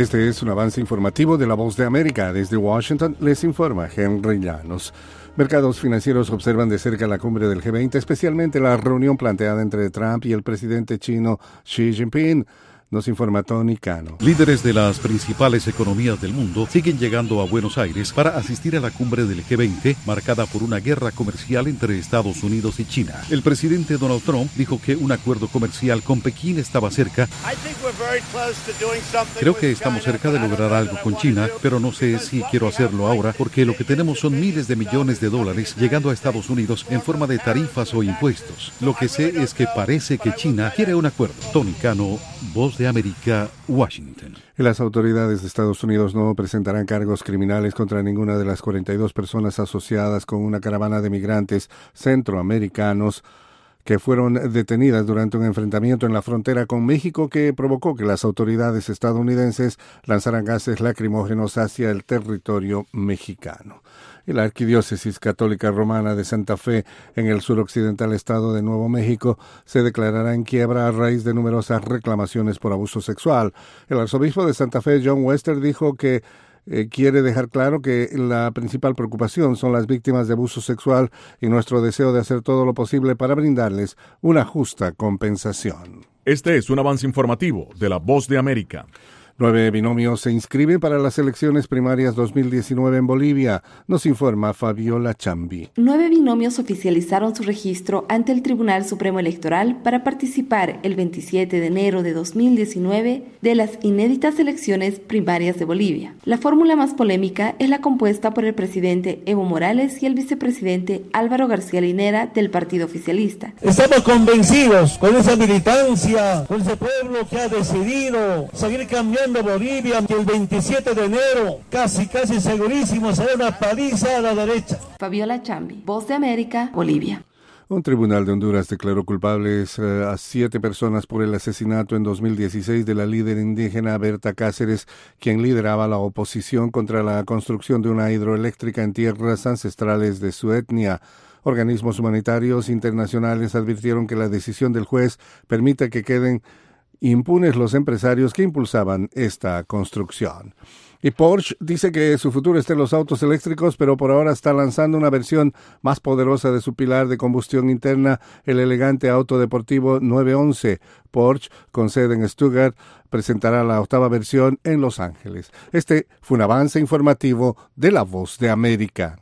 Este es un avance informativo de La Voz de América. Desde Washington les informa Henry Llanos. Mercados financieros observan de cerca la cumbre del G20, especialmente la reunión planteada entre Trump y el presidente chino Xi Jinping. Nos informa Tony Cano. Líderes de las principales economías del mundo siguen llegando a Buenos Aires para asistir a la cumbre del G20, marcada por una guerra comercial entre Estados Unidos y China. El presidente Donald Trump dijo que un acuerdo comercial con Pekín estaba cerca. Creo que estamos cerca de lograr algo con China, pero no sé si quiero hacerlo ahora, porque lo que tenemos son miles de millones de dólares llegando a Estados Unidos en forma de tarifas o impuestos. Lo que sé es que parece que China quiere un acuerdo. Tony Cano, Voz de América, Washington. Las autoridades de Estados Unidos no presentarán cargos criminales contra ninguna de las 42 personas asociadas con una caravana de migrantes centroamericanos que fueron detenidas durante un enfrentamiento en la frontera con México que provocó que las autoridades estadounidenses lanzaran gases lacrimógenos hacia el territorio mexicano. Y la Arquidiócesis Católica Romana de Santa Fe, en el suroccidental estado de Nuevo México, se declarará en quiebra a raíz de numerosas reclamaciones por abuso sexual. El arzobispo de Santa Fe, John Wester, dijo que quiere dejar claro que la principal preocupación son las víctimas de abuso sexual y nuestro deseo de hacer todo lo posible para brindarles una justa compensación. Este es un avance informativo de La Voz de América. 9 binomios se inscriben para las elecciones primarias 2019 en Bolivia, nos informa Fabiola Chambi. 9 binomios oficializaron su registro ante el Tribunal Supremo Electoral para participar el 27 de enero de 2019 de las inéditas elecciones primarias de Bolivia. La fórmula más polémica es la compuesta por el presidente Evo Morales y el vicepresidente Álvaro García Linera del partido oficialista. Estamos convencidos con esa militancia, con ese pueblo que ha decidido seguir cambiando Bolivia, que el 27 de enero, casi segurísimo, será una paliza a la derecha. Fabiola Chambi, Voz de América, Bolivia. Un tribunal de Honduras declaró culpables a 7 personas por el asesinato en 2016 de la líder indígena Berta Cáceres, quien lideraba la oposición contra la construcción de una hidroeléctrica en tierras ancestrales de su etnia. Organismos humanitarios internacionales advirtieron que la decisión del juez permite que queden impunes los empresarios que impulsaban esta construcción. Y Porsche dice que su futuro está en los autos eléctricos, pero por ahora está lanzando una versión más poderosa de su pilar de combustión interna, el elegante auto deportivo 911. Porsche, con sede en Stuttgart, presentará la 8ª versión en Los Ángeles. Este fue un avance informativo de La Voz de América.